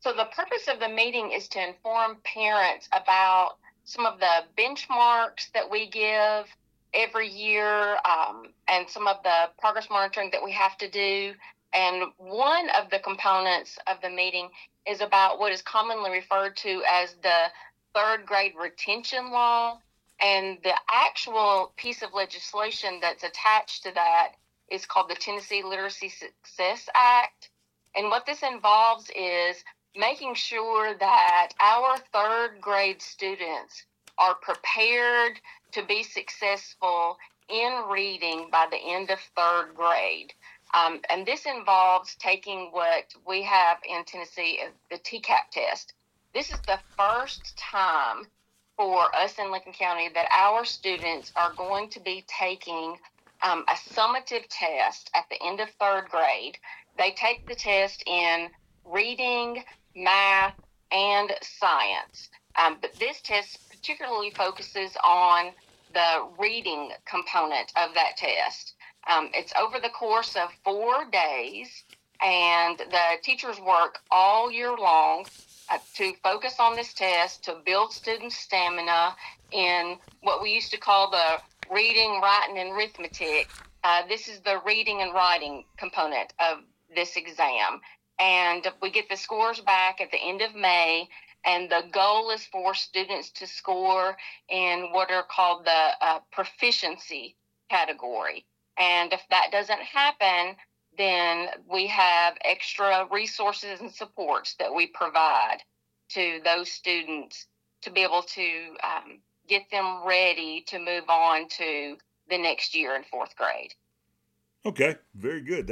So the purpose of the meeting is to inform parents about some of the benchmarks that we give every year, and some of the progress monitoring that we have to do. And one of the components of the meeting is about what is commonly referred to as the third grade retention law. And the actual piece of legislation that's attached to that is called the Tennessee Literacy Success Act. And what this involves is making sure that our third grade students are prepared to be successful in reading by the end of third grade. And this involves taking what we have in Tennessee, the TCAP test. This is the first time for us in Lincoln County that our students are going to be taking a summative test at the end of third grade. They take the test in reading, math, and science. But this test particularly focuses on the reading component of that test. It's over the course of 4 days, and the teachers work all year long to focus on this test, to build student stamina in what we used to call the reading, writing, and arithmetic. This is the reading and writing component of this exam. And we get the scores back at the end of May, and the goal is for students to score in what are called the proficiency category. And if that doesn't happen, then we have extra resources and supports that we provide to those students to be able to get them ready to move on to the next year in fourth grade. Okay, very good.